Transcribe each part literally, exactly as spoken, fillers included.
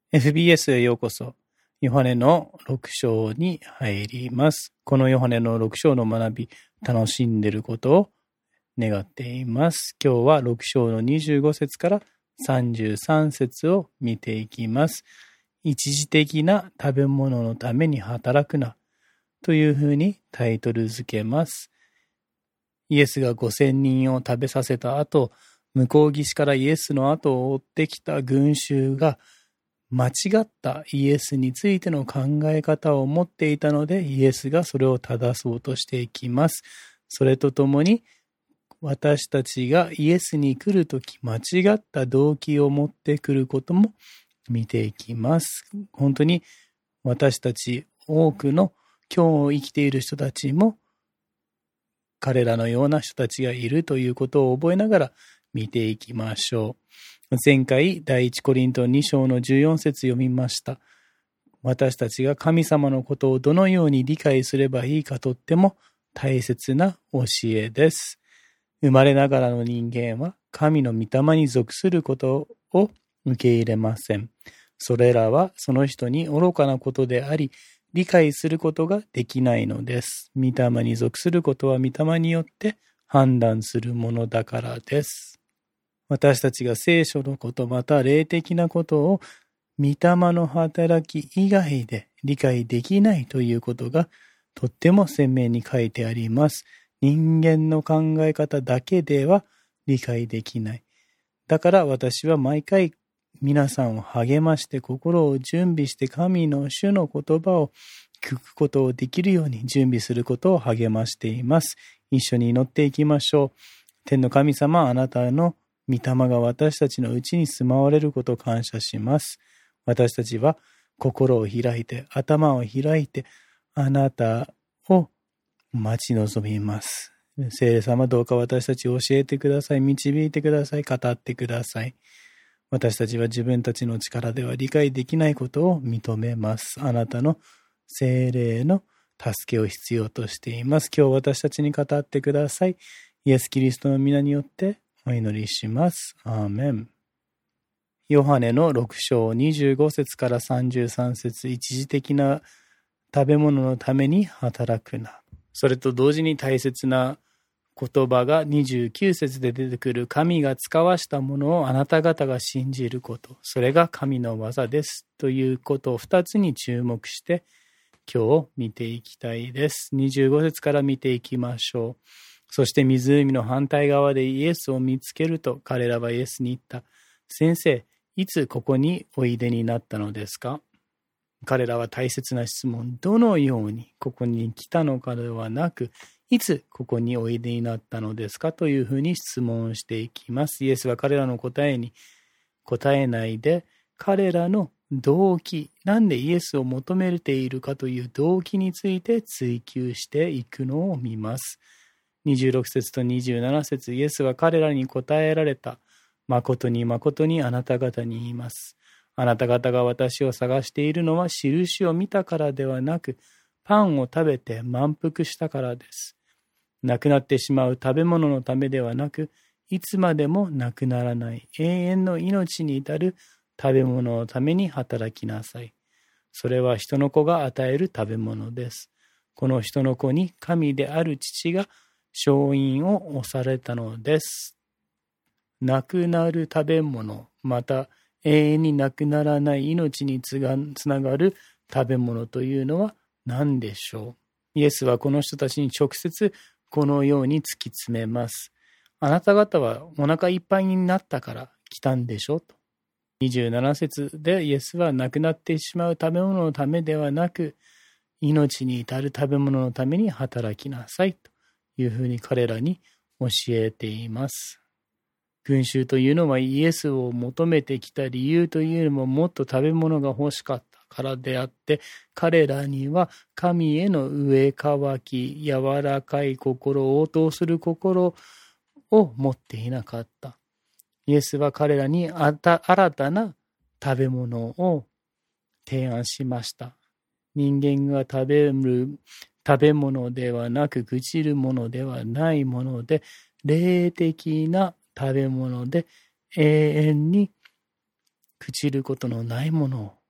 エフビーエス へようこそ。ヨハネのろく章に入ります。このヨハネのろく章の学び、楽しんでいることを願っています。今日はろく章のにじゅうご節からさんじゅうさん節を見ていきます。一時的な食べ物のために働くなというふうにタイトル付けます。イエスがごせんにんを食べさせた後、向こう岸からイエスの後を追ってきた群衆が間違ったイエスについての考え方を持っていたので、イエスがそれを正そうとしていきます。それとともに、私たちがイエスに来るとき、間違った動機を持ってくることも見ていきます。本当に私たち多くの今日を生きている人たちも、彼らのような人たちがいるということを覚えながら見ていきましょう。前回、第一コリントに章のじゅうよん節読みました。私たちが神様のことをどのように理解すればいいかとっても大切な教えです。生まれながらの人間は神の御霊に属することを受け入れません。それらはその人に愚かなことであり、理解することができないのです。御霊に属することは御霊によって判断するものだからです。私たちが聖書のことまた霊的なことを御霊の働き以外で理解できないということがとっても鮮明に書いてあります。人間の考え方だけでは理解できない。だから私は毎回皆さんを励まして心を準備して神の主の言葉を聞くことをできるように準備することを励ましています。一緒に祈っていきましょう。天の神様、あなたの御霊が私たちのうちに住まわれることを感謝します。私たちは心を開いて、頭を開いて、あなたを待ち望みます。聖霊様、どうか私たちを教えてください。導いてください。語ってください。私たちは自分たちの力では理解できないことを認めます。あなたの聖霊の助けを必要としています。今日私たちに語ってください。イエス・キリストの皆によってお祈りします。アーメン。ヨハネのろく章にじゅうご節からさんじゅうさん節、一時的な食べ物のために働くな。それと同時に大切な言葉がにじゅうきゅう節で出てくる、神が使わしたものをあなた方が信じること、それが神の技ですということをふたつに注目して今日見ていきたいです。にじゅうご節から見ていきましょう。そして湖の反対側でイエスを見つけると、彼らはイエスに言った。先生、いつここにおいでになったのですか？彼らは大切な質問。どのようにここに来たのかではなく、いつここにおいでになったのですかというふうに質問していきます。イエスは彼らの答えに答えないで、彼らの動機、なんでイエスを求めているかという動機について追求していくのを見ます。にじゅうろく節とにじゅうなな節、イエスは彼らに答えられた。誠に誠にあなた方に言います。あなた方が私を探しているのは印を見たからではなく、パンを食べて満腹したからです。なくなってしまう食べ物のためではなく、いつまでもなくならない永遠の命に至る食べ物のために働きなさい。それは人の子が与える食べ物です。この人の子に神である父が勝因を押されたのです。なくなる食べ物、また永遠になくならない命につがつながる食べ物というのは何でしょう？イエスはこの人たちに直接このように突き詰めます。あなた方はお腹いっぱいになったから来たんでしょと。にじゅうなな節でイエスはなくなってしまう食べ物のためではなく、命に至る食べ物のために働きなさいというふうに彼らに教えています。群衆というのはイエスを求めてきた理由というよりももっと食べ物が欲しかったからであって、彼らには神への上乾き、柔らかい心、応答する心を持っていなかった。イエスは彼らに新たな食べ物を提案しました。人間が食べる食べ物ではなく、朽ちるものではないもので、霊的な食べ物で永遠に朽ちることのないものを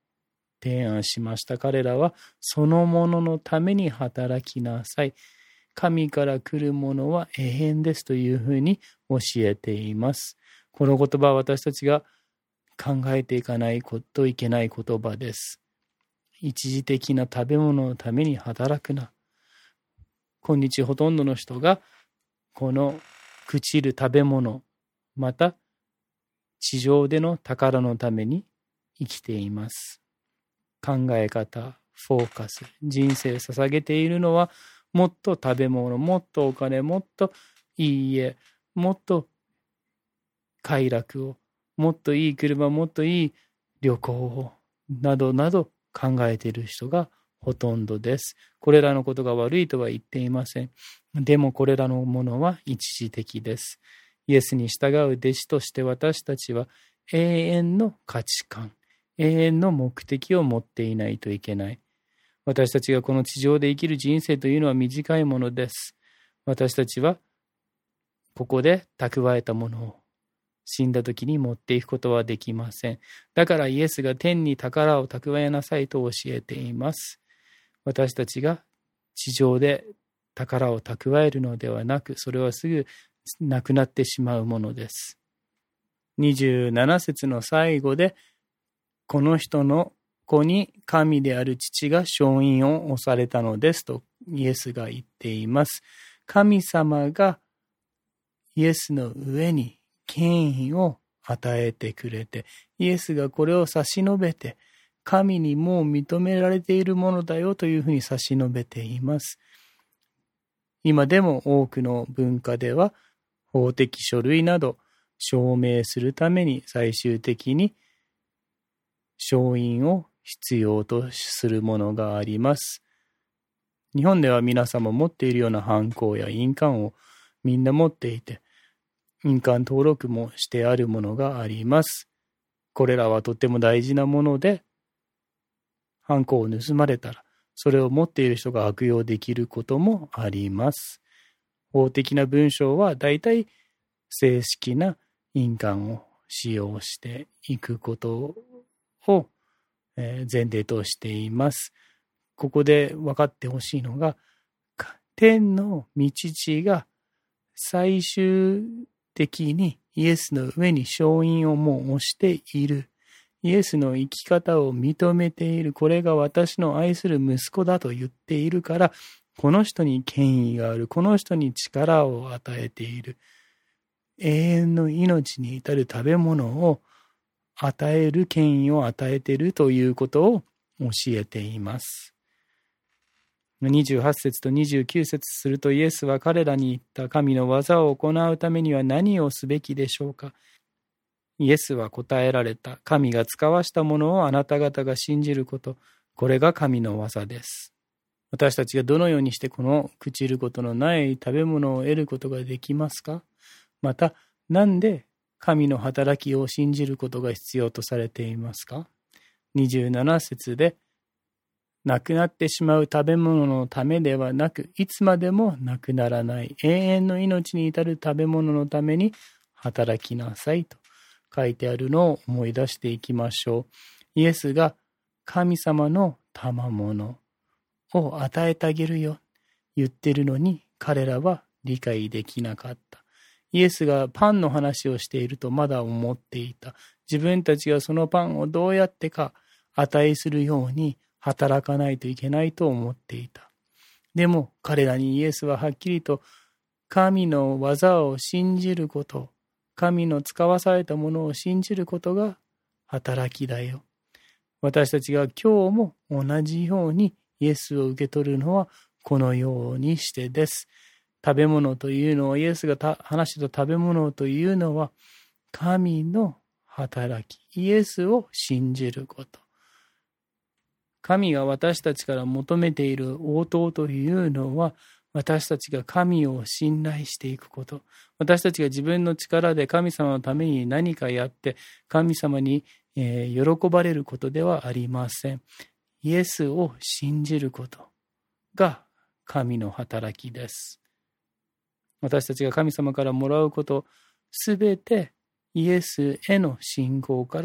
提案しました。彼らはそのもののために働きなさい。神から来るものは永遠ですというふうに教えています。この言葉は私たちが考えていかないといけない言葉です。一時的な食べ物のために働くな。今日ほとんどの人がこの朽ちる食べ物、また地上での宝のために生きています。考え方、フォーカス、人生を捧げているのはもっと食べ物、もっとお金、もっといい家、もっと快楽を、もっといい車、もっといい旅行を、などなど考えている人がほとんどです。これらのことが悪いとは言っていません。でもこれらのものは一時的です。イエスに従う弟子として私たちは永遠の価値観、永遠の目的を持っていないといけない。私たちがこの地上で生きる人生というのは短いものです。私たちはここで蓄えたものを死んだ時に持っていくことはできません。だからイエスが天に宝を蓄えなさいと教えています。私たちが地上で宝を蓄えるのではなく、それはすぐなくなってしまうものです。にじゅうなな節の最後で、この人の子に神である父が勝因を押されたのですとイエスが言っています。神様がイエスの上に権威を与えてくれて、イエスがこれを差し伸べて、神にもう認められているものだよというふうに差し伸べています。今でも多くの文化では法的書類など証明するために最終的に証印を必要とするものがあります。日本では皆さんも持っているようなハンコや印鑑をみんな持っていて、印鑑登録もしてあるものがあります。これらはとても大事なもので、ハンコを盗まれたら、それを持っている人が悪用できることもあります。法的な文章はだいたい正式な印鑑を使用していくことを前提としています。ここで分かってほしいのが、天の御父が最終的にイエスの上に勝因をもう押している。イエスの生き方を認めている。これが私の愛する息子だと言っているから、この人に権威がある。この人に力を与えている。永遠の命に至る食べ物を与える権威を与えているということを教えています。にじゅうはち節とにじゅうきゅう節するとイエスは彼らに言った。神の技を行うためには何をすべきでしょうか。イエスは答えられた。神が使わしたものをあなた方が信じること。これが神の技です。私たちがどのようにしてこの朽ちることのない食べ物を得ることができますか。また、なんで神の働きを信じることが必要とされていますか。にじゅうなな節で、なくなってしまう食べ物のためではなく、いつまでもなくならない永遠の命に至る食べ物のために働きなさいと書いてあるのを思い出していきましょう。イエスが神様の賜物を与えてあげるよ言ってるのに、彼らは理解できなかった。イエスがパンの話をしているとまだ思っていた。自分たちがそのパンをどうやってか値するように働かないといけないと思っていた。でも彼らにイエスははっきりと神の技を信じること、神の使わされたものを信じることが働きだよ。私たちが今日も同じようにイエスを受け取るのはこのようにしてです。食べ物というのは、イエスが話した食べ物というのは神の働き、イエスを信じること。神が私たちから求めている応答というのは、私たちが神を信頼していくこと。私たちが自分の力で神様のために何かやって、神様に喜ばれることではありません。イエスを信じることが神の働きです。私たちが神様からもらうこと、すべてイエスへの信仰から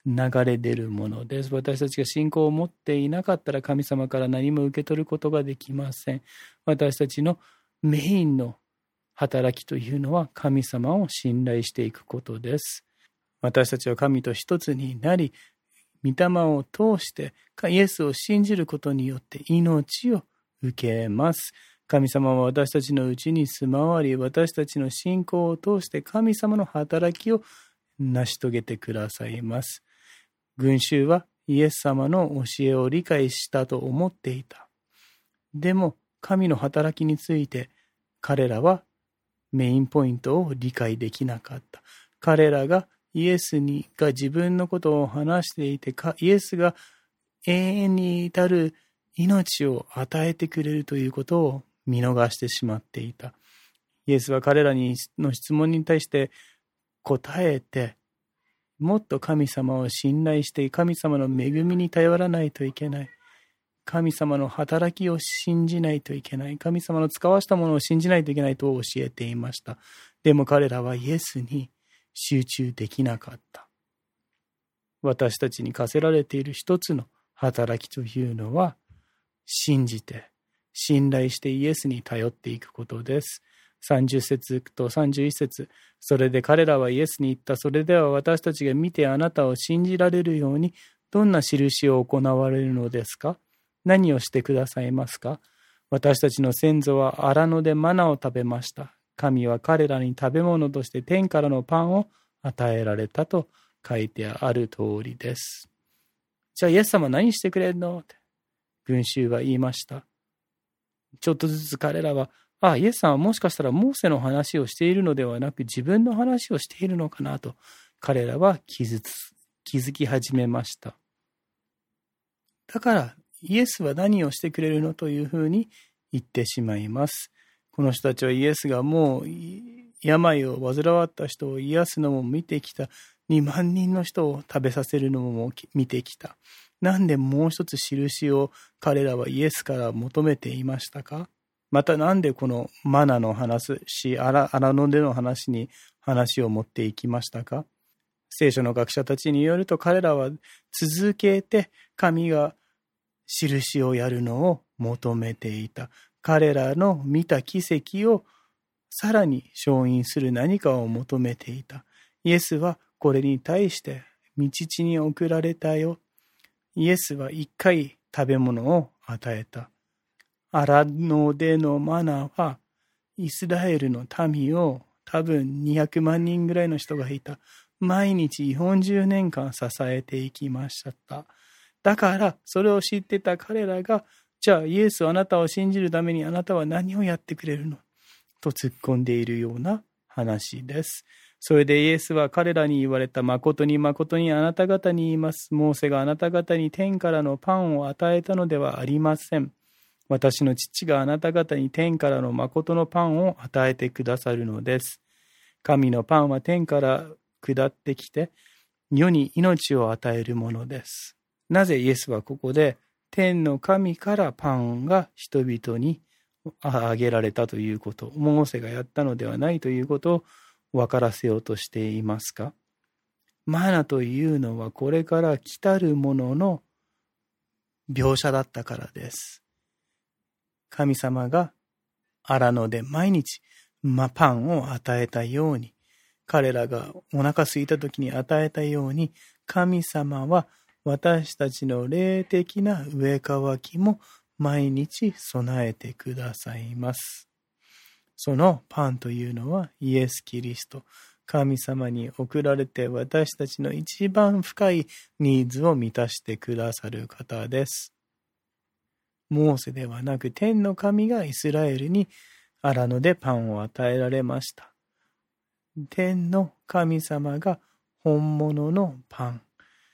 流れ出るものです。私たちが信仰を持っていなかったら神様から何も受け取ることができません。私たちのメインの働きというのは神様を信頼していくことです。私たちは神と一つになり、御霊を通してイエスを信じることによって命を受けます。神様は私たちのうちに住まわり、私たちの信仰を通して神様の働きを成し遂げてくださいます。群衆はイエス様の教えを理解したと思っていた。でも神の働きについて彼らはメインポイントを理解できなかった。彼らがイエスにが自分のことを話していて、イエスが永遠に至る命を与えてくれるということを見逃してしまっていた。イエスは彼らの質問に対して答えて、もっと神様を信頼して神様の恵みに頼らないといけない。神様の働きを信じないといけない。神様の使わしたものを信じないといけないと教えていました。でも彼らはイエスに集中できなかった。私たちに課せられている一つの働きというのは、信じて、信頼してイエスに頼っていくことです。さんじゅっ節とさんじゅういっ節、それで彼らはイエスに言った。それでは私たちが見てあなたを信じられるように、どんな印を行われるのですか？何をしてくださいますか？私たちの先祖は荒野でマナを食べました。神は彼らに食べ物として天からのパンを与えられたと書いてある通りです。じゃあイエス様何してくれるの？って群衆は言いました。ちょっとずつ彼らは、あ、イエスさんはもしかしたらモーセの話をしているのではなく自分の話をしているのかなと彼らは気づつ、気づき始めました。だからイエスは何をしてくれるのというふうに言ってしまいます。この人たちはイエスがもう病を患わった人を癒すのも見てきた。にまん人の人を食べさせるのも見てきた。なんでもう一つ印を彼らはイエスから求めていましたか？またなんでこのマナの話、荒野での話に話を持っていきましたか？聖書の学者たちによると彼らは続けて神が印をやるのを求めていた。彼らの見た奇跡をさらに承認する何かを求めていた。イエスはこれに対して御父に送られたよ。イエスは一回食べ物を与えた。荒野でのマナはイスラエルの民を多分にひゃくまん人ぐらいの人がいた。毎日よんじゅうねんかん支えていきました。だからそれを知ってた彼らが、じゃあイエスあなたを信じるためにあなたは何をやってくれるのと突っ込んでいるような話です。それでイエスは彼らに言われた。誠に誠にあなた方に言います。モーセがあなた方に天からのパンを与えたのではありません。私の父があなた方に天からの誠のパンを与えてくださるのです。神のパンは天から下ってきて世に命を与えるものです。なぜイエスはここで天の神からパンが人々にあげられたということ、モーセがやったのではないということを分からせようとしていますか？マナというのはこれから来たるものの描写だったからです。神様が荒野で毎日パンを与えたように、彼らがお腹空いた時に与えたように、神様は私たちの霊的な植え替きも毎日備えてくださいます。そのパンというのはイエス・キリスト、神様に送られて私たちの一番深いニーズを満たしてくださる方です。モーセではなく天の神がイスラエルに荒野でパンを与えられました。天の神様が本物のパン、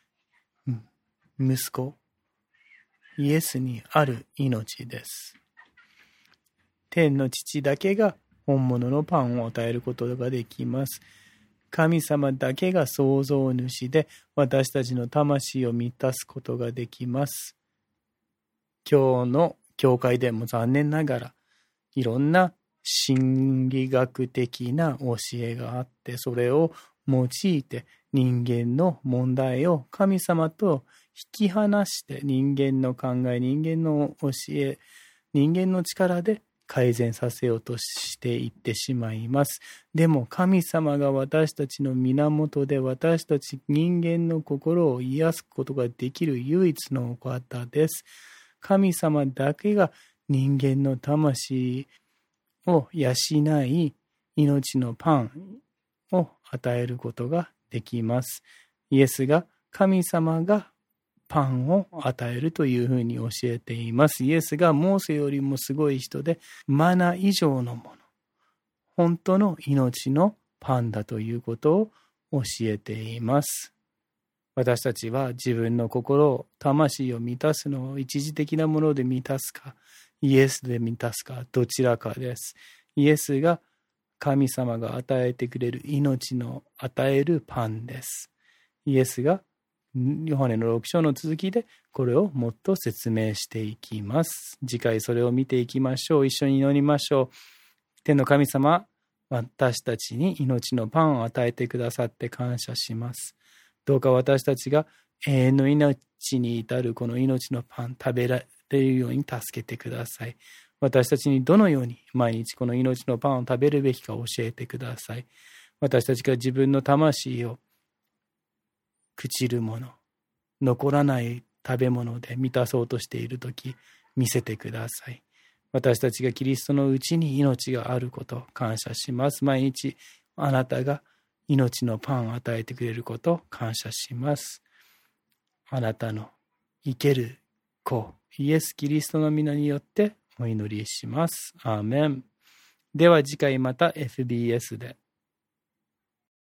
息子イエスにある命です。天の父だけが本物のパンを与えることができます。神様だけが創造主で私たちの魂を満たすことができます。今日の教会でも残念ながらいろんな心理学的な教えがあって、それを用いて人間の問題を神様と引き離して人間の考え、人間の教え、人間の力で改善させようとしていってしまいます。でも神様が私たちの源で、私たち人間の心を癒すことができる唯一のお方です。神様だけが人間の魂を養い、命のパンを与えることができます。イエスが、神様がパンを与えるというふうに教えています。イエスがモーセよりもすごい人で、マナ以上のもの、本当の命のパンだということを教えています。私たちは自分の心、魂を満たすのを一時的なもので満たすか、イエスで満たすか、どちらかです。イエスが神様が与えてくれる命の与えるパンです。イエスがヨハネのろく章の続きでこれをもっと説明していきます。次回それを見ていきましょう。一緒に祈りましょう。天の神様、私たちに命のパンを与えてくださって感謝します。どうか私たちが永遠の命に至るこの命のパン食べられるように助けてください。私たちにどのように毎日この命のパンを食べるべきか教えてください。私たちが自分の魂を朽ちるもの、残らない食べ物で満たそうとしているとき、見せてください。私たちがキリストのうちに命があることを感謝します。毎日あなたが命のパンを与えてくれることを感謝します。あなたの生ける子、イエス・キリストの皆によってお祈りします。アーメン。では次回また エフビーエス で。